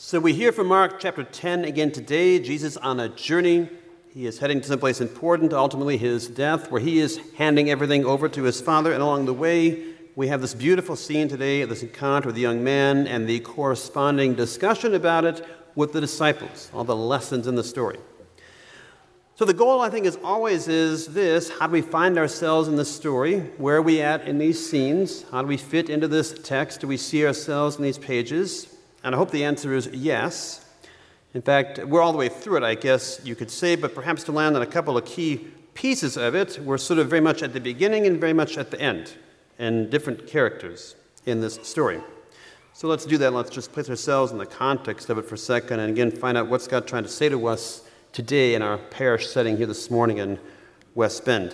So we hear from Mark chapter 10 again today. Jesus on a journey. He is heading to someplace important, ultimately his death, where he is handing everything over to his Father. And along the way, we have this beautiful scene today, this encounter with the young man and the corresponding discussion about it with the disciples, all the lessons in the story. So the goal, I think, is this: how do we find ourselves in this story? Where are we at in these scenes? How do we fit into this text? Do we see ourselves in these pages? And I hope the answer is yes. In fact, we're all the way through it, I guess you could say, but perhaps to land on a couple of key pieces of it, we're sort of very much at the beginning and very much at the end, and different characters in this story. So let's do that. Let's just place ourselves in the context of it for a second, and again, find out what's God trying to say to us today in our parish setting here this morning in West Bend.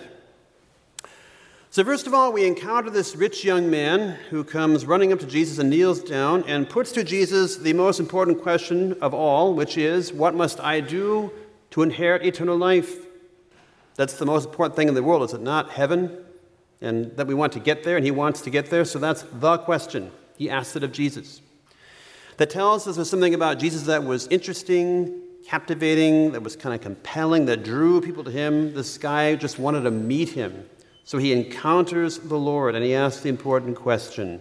So first of all, we encounter this rich young man who comes running up to Jesus and kneels down and puts to Jesus the most important question of all, which is, what must I do to inherit eternal life? That's the most important thing in the world, is it not? Heaven, and that we want to get there, and he wants to get there, so that's the question. He asks it of Jesus. That tells us there's something about Jesus that was interesting, captivating, that was kind of compelling, that drew people to him. This guy just wanted to meet him. So he encounters the Lord, and he asks the important question.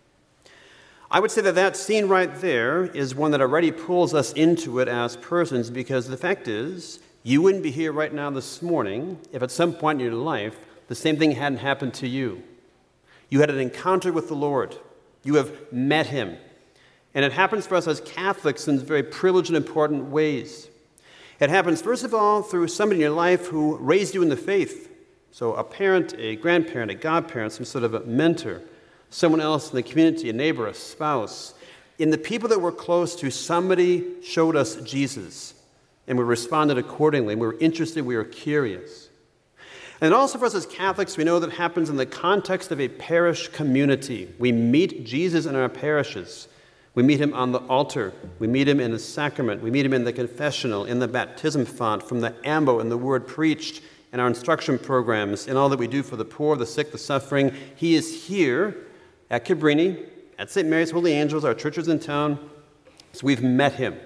I would say that scene right there is one that already pulls us into it as persons, because the fact is, you wouldn't be here right now this morning if at some point in your life the same thing hadn't happened to you. You had an encounter with the Lord. You have met him. And it happens for us as Catholics in very privileged and important ways. It happens, first of all, through somebody in your life who raised you in the faith. So a parent, a grandparent, a godparent, some sort of a mentor, someone else in the community, a neighbor, a spouse. In the people that we're close to, somebody showed us Jesus, and we responded accordingly. We were interested, we were curious. And also for us as Catholics, we know that happens in the context of a parish community. We meet Jesus in our parishes. We meet him on the altar. We meet him in the sacrament. We meet him in the confessional, in the baptism font, from the ambo and the word preached, in our instruction programs, in all that we do for the poor, the sick, the suffering. He is here at Cabrini, at St. Mary's Holy Angels, our churches in town. So we've met him.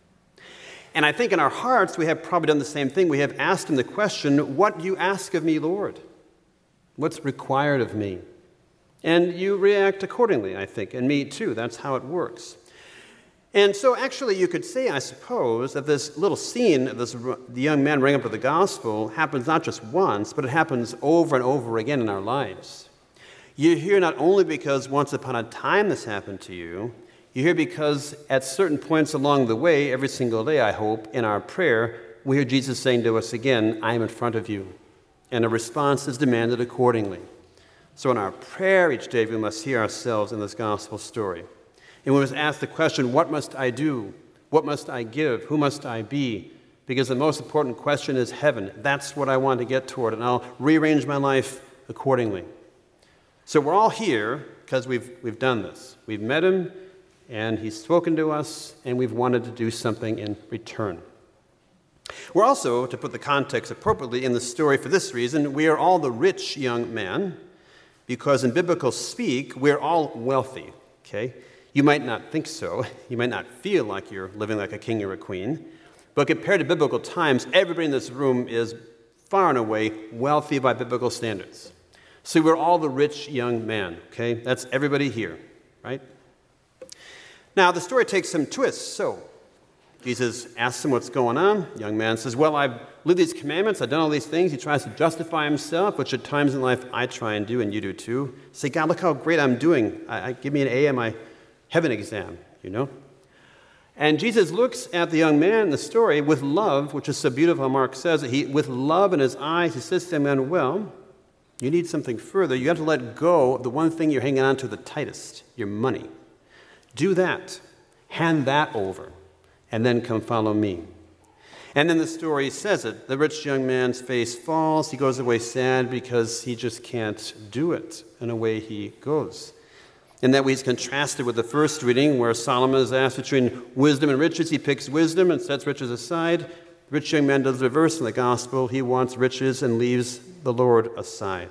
And I think in our hearts, we have probably done the same thing. We have asked him the question, what do you ask of me, Lord? What's required of me? And you react accordingly, I think, and me too. That's how it works. And so actually you could say, I suppose, that this little scene of the young man bringing up with the gospel happens not just once, but it happens over and over again in our lives. You're here not only because once upon a time this happened to you, you're here because at certain points along the way, every single day, I hope, in our prayer, we hear Jesus saying to us again, I am in front of you. And a response is demanded accordingly. So in our prayer each day, we must hear ourselves in this gospel story. And we must ask the question, what must I do? What must I give? Who must I be? Because the most important question is heaven. That's what I want to get toward, and I'll rearrange my life accordingly. So we're all here because we've done this. We've met him, and he's spoken to us, and we've wanted to do something in return. We're also, to put the context appropriately in the story for this reason, we are all the rich young man, because in biblical speak, we're all wealthy, okay? You might not think so. You might not feel like you're living like a king or a queen. But compared to biblical times, everybody in this room is far and away wealthy by biblical standards. So we're all the rich young man, okay? That's everybody here, right? Now, the story takes some twists. So Jesus asks him what's going on. The young man says, well, I've lived these commandments. I've done all these things. He tries to justify himself, which at times in life I try and do, and you do too. Say, God, look how great I'm doing. Give me an A on my heaven exam, you know? And Jesus looks at the young man in the story with love, which is so beautiful. Mark says that with love in his eyes, he says to the man, well, you need something further. You have to let go of the one thing you're hanging on to the tightest, your money. Do that. Hand that over. And then come follow me. And then the story says it. The rich young man's face falls. He goes away sad because he just can't do it. And away he goes. In that way, he's contrasted with the first reading where Solomon is asked between wisdom and riches. He picks wisdom and sets riches aside. The rich young man does the reverse in the gospel. He wants riches and leaves the Lord aside.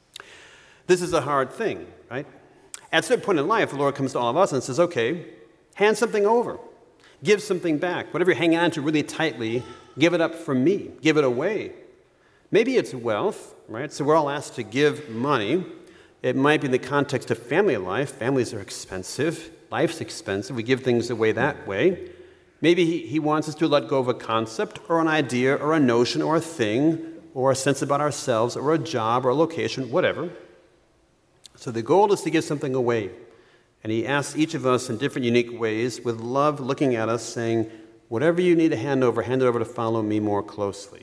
This is a hard thing, right? At a certain point in life, the Lord comes to all of us and says, okay, Hand something over. Give something back. Whatever you're hanging on to really tightly, give it up for me. Give it away. Maybe it's wealth, right? So we're all asked to give money. It might be in the context of family life. Families are expensive. Life's expensive. We give things away that way. Maybe he wants us to let go of a concept or an idea or a notion or a thing or a sense about ourselves or a job or a location, whatever. So the goal is to give something away. And he asks each of us in different unique ways with love looking at us saying, whatever you need to hand it over to follow me more closely.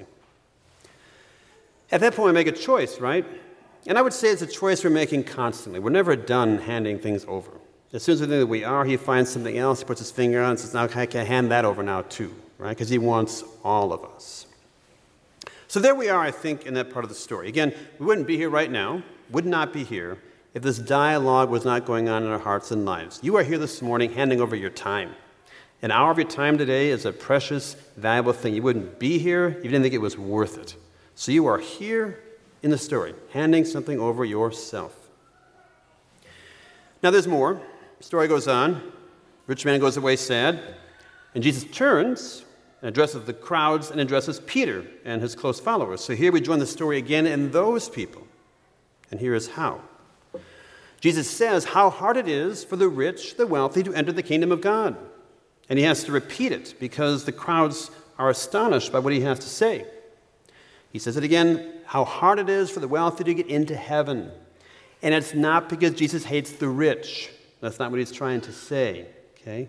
At that point, we make a choice, right? And I would say it's a choice we're making constantly. We're never done handing things over. As soon as we think that we are, he finds something else, he puts his finger on it and says, now I can hand that over now too, right? Because he wants all of us. So there we are, I think, in that part of the story. Again, we wouldn't be here right now, would not be here, if this dialogue was not going on in our hearts and lives. You are here this morning handing over your time. An hour of your time today is a precious, valuable thing. You wouldn't be here if you didn't think it was worth it. So you are here in the story, handing something over yourself. Now there's more. The story goes on. Rich man goes away sad. And Jesus turns and addresses the crowds and addresses Peter and his close followers. So here we join the story again in those people. And here is how. Jesus says how hard it is for the rich, the wealthy, to enter the kingdom of God. And he has to repeat it because the crowds are astonished by what he has to say. He says it again, how hard it is for the wealthy to get into heaven. And it's not because Jesus hates the rich. That's not what he's trying to say, okay?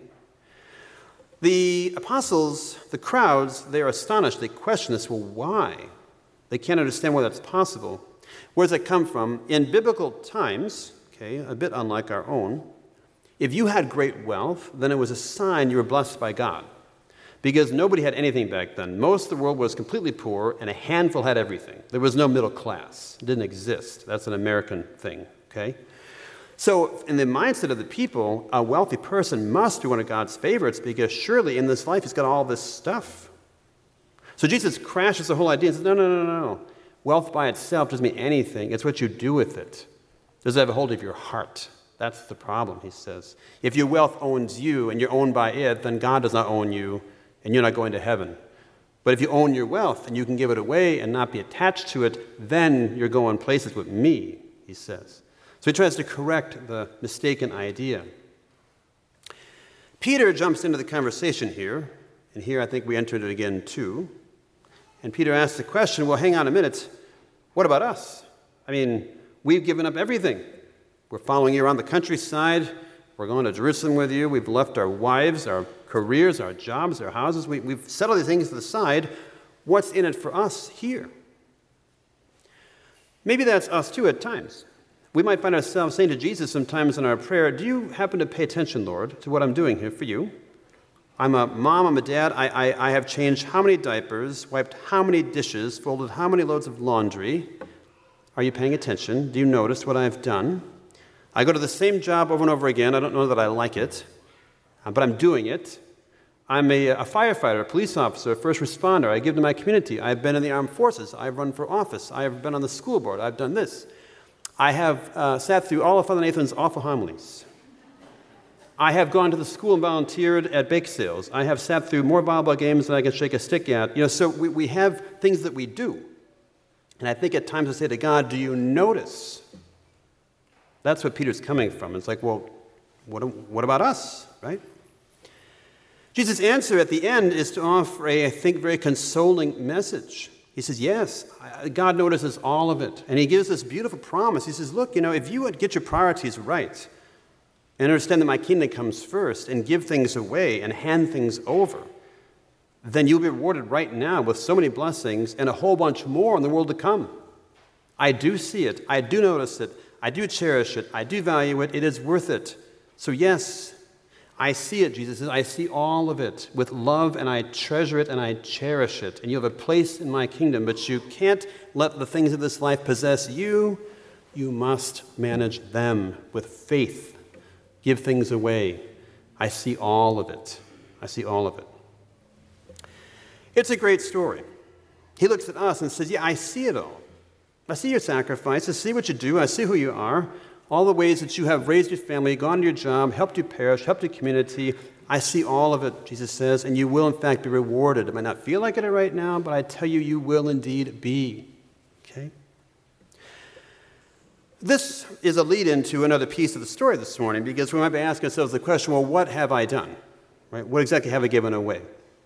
The apostles, the crowds, they're astonished. They question this. Well, why? They can't understand why that's possible. Where does that come from? In biblical times, okay, a bit unlike our own, if you had great wealth, then it was a sign you were blessed by God. Because nobody had anything back then. Most of the world was completely poor, and a handful had everything. There was no middle class. It didn't exist. That's an American thing, okay? So in the mindset of the people, a wealthy person must be one of God's favorites because surely in this life he's got all this stuff. So Jesus crashes the whole idea and says, no. Wealth by itself doesn't mean anything. It's what you do with it. Does it have a hold of your heart? That's the problem, he says. If your wealth owns you and you're owned by it, then God does not own you and you're not going to heaven. But if you own your wealth and you can give it away and not be attached to it, then you're going places with me, he says. So he tries to correct the mistaken idea. Peter jumps into the conversation here, and here I think we entered it again too. And Peter asks the question, well, hang on a minute, what about us? I mean, we've given up everything. We're following you around the countryside. We're going to Jerusalem with you. We've left our wives, our careers, our jobs, our houses. We've set all these things to the side. What's in it for us here? Maybe that's us too at times. We might find ourselves saying to Jesus sometimes in our prayer, do you happen to pay attention, Lord, to what I'm doing here for you? I'm a mom, I'm a dad. I have changed how many diapers, wiped how many dishes, folded how many loads of laundry. Are you paying attention? Do you notice what I've done? I go to the same job over and over again. I don't know that I like it, but I'm doing it. I'm a firefighter, a police officer, a first responder. I give to my community. I've been in the armed forces. I've run for office. I've been on the school board. I've done this. I have sat through all of Father Nathan's awful homilies. I have gone to the school and volunteered at bake sales. I have sat through more volleyball games than I can shake a stick at. So we have things that we do. And I think at times I say to God, do you notice? That's what Peter's coming from. It's like, well, what about us, right? Jesus' answer at the end is to offer I think, very consoling message. He says, yes, God notices all of it. And he gives this beautiful promise. He says, look, if you would get your priorities right and understand that my kingdom comes first and give things away and hand things over, then you'll be rewarded right now with so many blessings and a whole bunch more in the world to come. I do see it. I do notice it. I do cherish it. I do value it. It is worth it. So yes, I see it, Jesus says. I see all of it with love, and I treasure it, and I cherish it. And you have a place in my kingdom, but you can't let the things of this life possess you. You must manage them with faith. Give things away. I see all of it. I see all of it. It's a great story. He looks at us and says, yeah, I see it all. I see your sacrifice. I see what you do. I see who you are. All the ways that you have raised your family, gone to your job, helped your parish, helped your community. I see all of it, Jesus says, and you will in fact be rewarded. It might not feel like it right now, but I tell you, you will indeed be. Okay? This is a lead-in to another piece of the story this morning, because we might be asking ourselves the question, well, what have I done? Right? What exactly have I given away?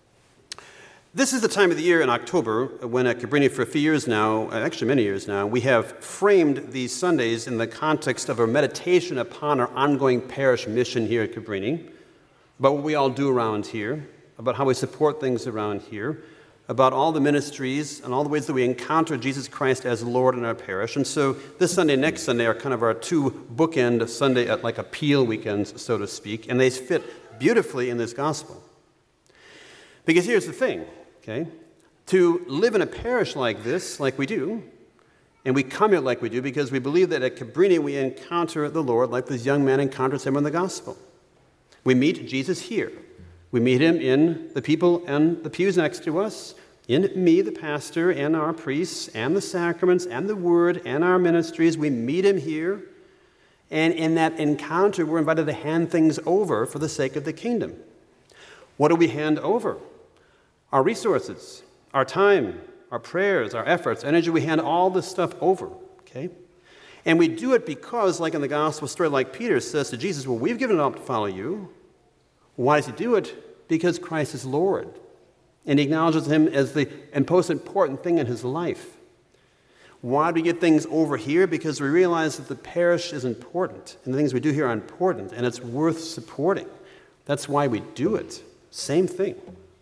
This is the time of the year in October when at Cabrini for a few years now, actually many years now, we have framed these Sundays in the context of a meditation upon our ongoing parish mission here at Cabrini, about what we all do around here, about how we support things around here, about all the ministries and all the ways that we encounter Jesus Christ as Lord in our parish. And so this Sunday and next Sunday are kind of our two bookend Sunday, like appeal weekends, so to speak, and they fit beautifully in this gospel. Because here's the thing, okay? To live in a parish like this, like we do, and we come here like we do because we believe that at Cabrini we encounter the Lord like this young man encounters him in the gospel. We meet Jesus here. We meet him in the people and the pews next to us, in me, the pastor, and our priests, and the sacraments, and the word, and our ministries. We meet him here, and in that encounter, we're invited to hand things over for the sake of the kingdom. What do we hand over? Our resources, our time, our prayers, our efforts, energy. We hand all this stuff over, okay? And we do it because, like in the gospel story, like Peter says to Jesus, well, we've given it up to follow you. Why does he do it? Because Christ is Lord. And he acknowledges him as the most important thing in his life. Why do we get things over here? Because we realize that the parish is important, and the things we do here are important, and it's worth supporting. That's why we do it. Same thing.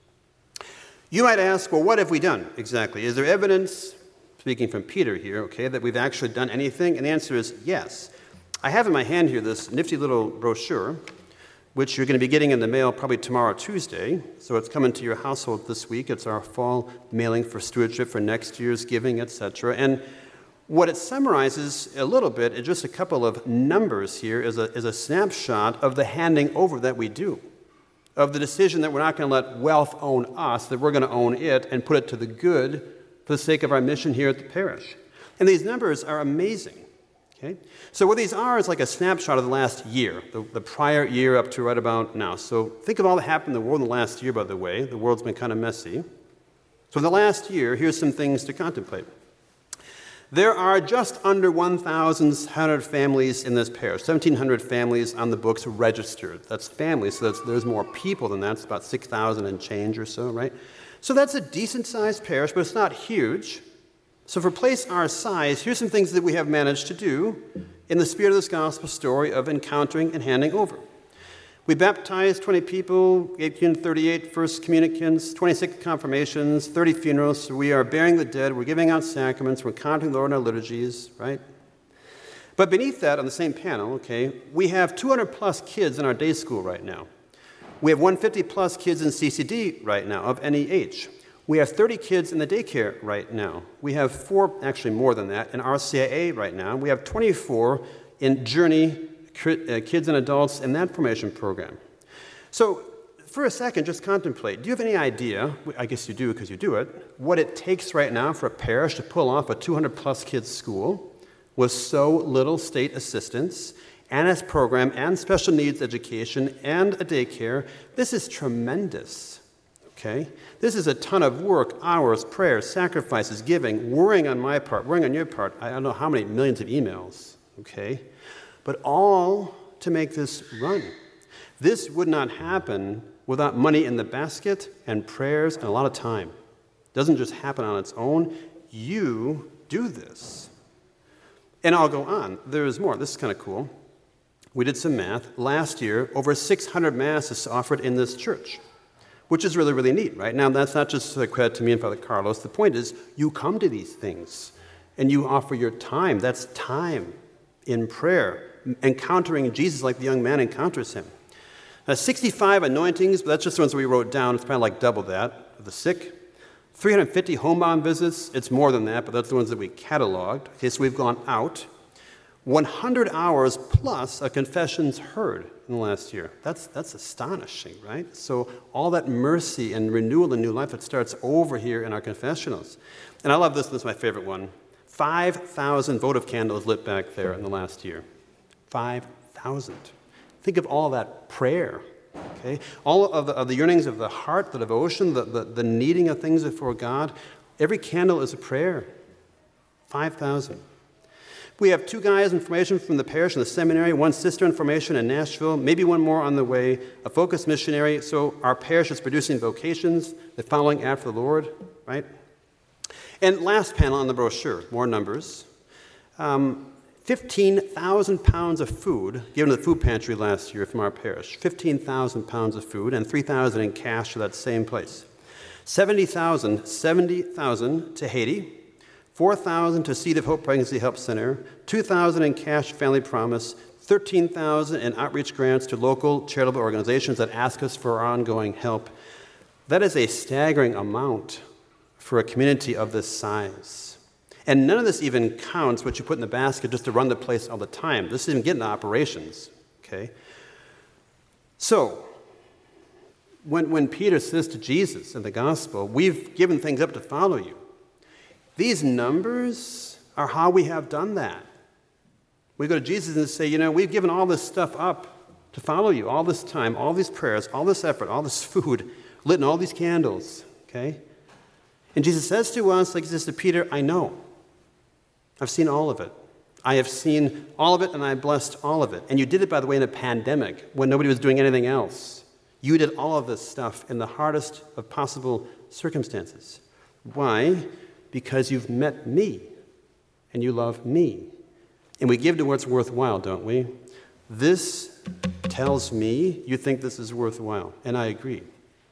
You might ask, well, what have we done exactly? Is there evidence, speaking from Peter here, okay, that we've actually done anything? And the answer is yes. I have in my hand here this nifty little brochure, which you're going to be getting in the mail probably tomorrow, Tuesday. So it's coming to your household this week. It's our fall mailing for stewardship for next year's giving, etc. And what it summarizes a little bit is just a couple of numbers here is a snapshot of the handing over that we do, of the decision that we're not going to let wealth own us, that we're going to own it and put it to the good for the sake of our mission here at the parish. And these numbers are amazing. Okay? So what these are is like a snapshot of the last year, the prior year up to right about now. So think of all that happened in the world in the last year, by the way. The world's been kind of messy. So in the last year, here's some things to contemplate. There are just under 1,100 families in this parish, 1,700 families on the books registered. That's families, so there's more people than that. It's about 6,000 and change or so, right? So that's a decent-sized parish, but it's not huge. So for a place our size, here's some things that we have managed to do in the spirit of this gospel story of encountering and handing over. We baptized 20 people, 1838 first communicants, 26 confirmations, 30 funerals. So we are burying the dead, we're giving out sacraments, we're encountering the Lord in our liturgies, right? But beneath that, on the same panel, okay, we have 200 plus kids in our day school right now. We have 150 plus kids in CCD right now of any age. We have 30 kids in the daycare right now. We have 4, actually more than that, in RCIA right now. We have 24 in Journey, kids and adults in that formation program. So for a second, just contemplate. Do you have any idea, I guess you do because you do it, what it takes right now for a parish to pull off a 200-plus kids school with so little state assistance and its program and special needs education and a daycare? This is tremendous. Okay? This is a ton of work, hours, prayers, sacrifices, giving, worrying on my part, worrying on your part. I don't know how many millions of emails, okay? But all to make this run. This would not happen without money in the basket and prayers and a lot of time. It doesn't just happen on its own. You do this. And I'll go on. There is more. This is kind of cool. We did some math. Last year, over 600 masses offered in this church, which is really, really neat, right? Now, that's not just a credit to me and Father Carlos. The point is, you come to these things, and you offer your time. That's time in prayer, encountering Jesus like the young man encounters him. 65 anointings, but that's just the ones we wrote down. It's probably like double that, of the sick. 350 homebound visits. It's more than that, but that's the ones that we cataloged. Okay, so we've gone out. 100 hours plus of confessions heard in the last year. That's astonishing, right? So all that mercy and renewal and new life that starts over here in our confessionals. And I love this. This is my favorite one. 5,000 votive candles lit back there in the last year. 5,000. Think of all that prayer, Okay? All of the yearnings of the heart, the devotion, the needing of things before God, every candle is a prayer. 5,000. We have 2 guys in formation from the parish and the seminary, 1 sister in formation in Nashville, maybe 1 more on the way, a focused missionary. So our parish is producing vocations, the following after the Lord, right? And last panel on the brochure, more numbers. 15,000 pounds of food given to the food pantry last year from our parish. 15,000 pounds of food and 3,000 in cash to that same place. 70,000 to Haiti. 4,000 to Seed of Hope Pregnancy Help Center, 2,000 in cash Family Promise, 13,000 in outreach grants to local charitable organizations that ask us for our ongoing help. That is a staggering amount for a community of this size. And none of this even counts what you put in the basket just to run the place all the time. This isn't even getting to operations, okay? So, when Peter says to Jesus in the gospel, we've given things up to follow you, these numbers are how we have done that. We go to Jesus and say, we've given all this stuff up to follow you, all this time, all these prayers, all this effort, all this food, lit in all these candles, okay? And Jesus says to us, like he says to Peter, I know. I've seen all of it. I have seen all of it, and I blessed all of it. And you did it, by the way, in a pandemic when nobody was doing anything else. You did all of this stuff in the hardest of possible circumstances. Why? Because you've met me, and you love me. And we give to what's worthwhile, don't we? This tells me you think this is worthwhile, and I agree.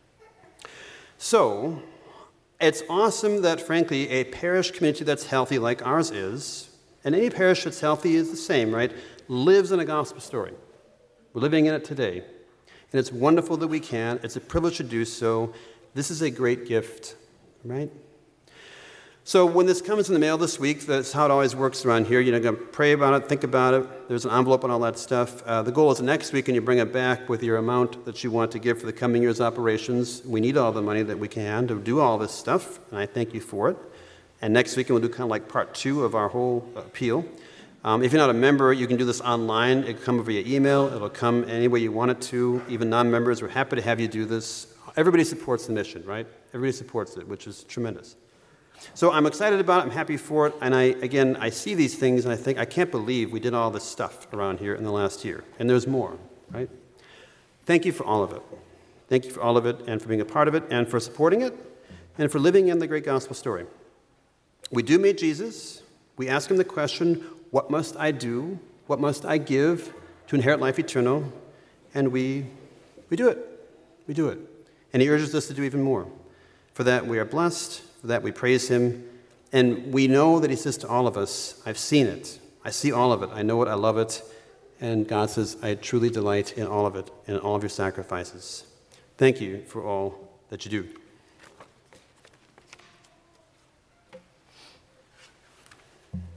So, it's awesome that, frankly, a parish community that's healthy like ours is, and any parish that's healthy is the same, right, lives in a gospel story. We're living in it today. And it's wonderful that we can. It's a privilege to do so. This is a great gift, right? So when this comes in the mail this week, that's how it always works around here. You're going to pray about it, think about it. There's an envelope and all that stuff. The goal is next week, and you bring it back with your amount that you want to give for the coming year's operations. We need all the money that we can to do all this stuff, and I thank you for it. And next week, we'll do kind of like part 2 of our whole appeal. If you're not a member, you can do this online. It can come via email. It'll come any way you want it to. Even non-members, we're happy to have you do this. Everybody supports the mission, right? Everybody supports it, which is tremendous. So I'm excited about it. I'm happy for it. And I see these things, and I think, I can't believe we did all this stuff around here in the last year. And there's more, right? Thank you for all of it. Thank you for all of it, and for being a part of it, and for supporting it, and for living in the great gospel story. We do meet Jesus. We ask him the question, what must I do? What must I give to inherit life eternal? And we do it. We do it. And he urges us to do even more. For that we are blessed. For that we praise him. And we know that he says to all of us, I've seen it. I see all of it. I know it. I love it. And God says, I truly delight in all of it, in all of your sacrifices. Thank you for all that you do.